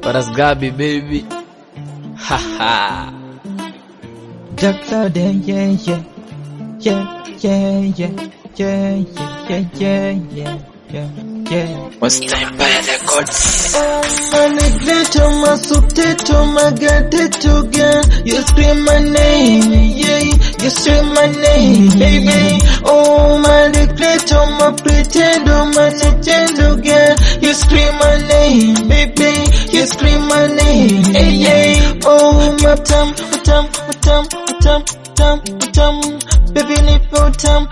Paras Gabi baby. Haha. Dr. Day, yeah, yeah, yeah, yeah, yeah, yeah, yeah, yeah, yeah, yeah, yeah. What's time by records? My neglect on my subject on my get girl. You scream my name, yeah, you scream my name, baby. Oh, my neglect on my pretend on my legend girl. You scream my name, baby. You scream my name, hey, yeah. Oh, my tam, baby, nipo tam,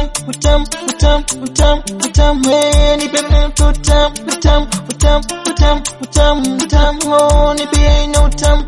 hey, nipo tam, oh, nipo no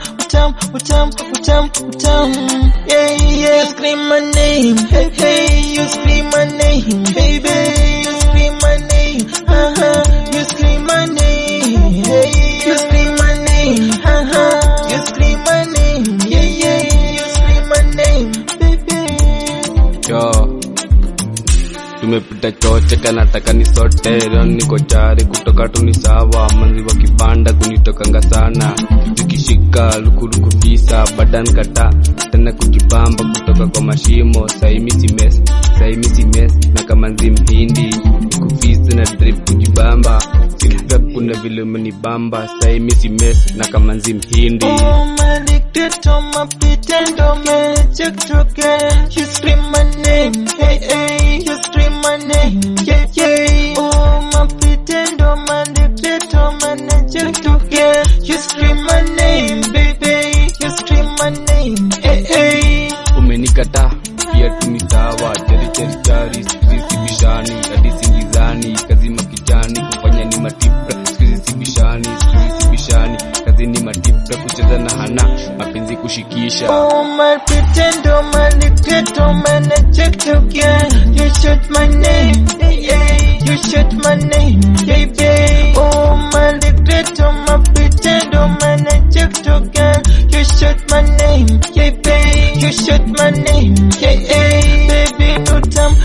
tam, yeah, yeah. You scream my name, hey, hey, you scream my name, baby, you scream my name, you scream my name, hey, you scream my name, you scream my name, yeah, yeah, you scream my name, baby. Yo, tumepita choche kanataka nisote. Leo niko tayari kutoka tu ni sawa. Manzi wa kibanda kunitokanga sana. Nikishika luku visa badan kata. Tena kujibamba kutoka kwa mashimo. Saimisi mes na kama nzi mhindi. Kufisa na drip kujibamba. Sikika kuna vile umenibamba. Saimisi mes na kama nzi mhindi. Oh, my regret on my pretend on my check girl. You scream my name, hey, hey, you scream my name, yeah, yeah. Oh, my pretend on my regret on my check girl. You scream my name, baby, you scream my name, hey, hey. Umenikata pia tu ni sawa. Chari sisi bishani hadi singizani. Kazi makijani kufanya ni matipra. Sisi bishani kazi ni matipra. Kucheza na hana mapenzi kushikisha. Oh, my pretend on my regret on my check girl. You shoot my name, hey, hey, you shoot my name, baby. Oh, my regret on my pretend on my check girl. You shoot my name, yeah, baby. You shoot my name, yeah, hey, baby. Utam,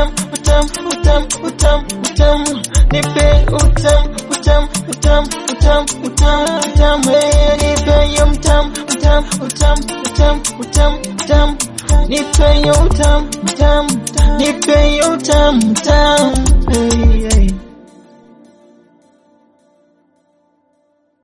nipe utam, hey, nipe yum tam, nipe yum tam, hey, yeah.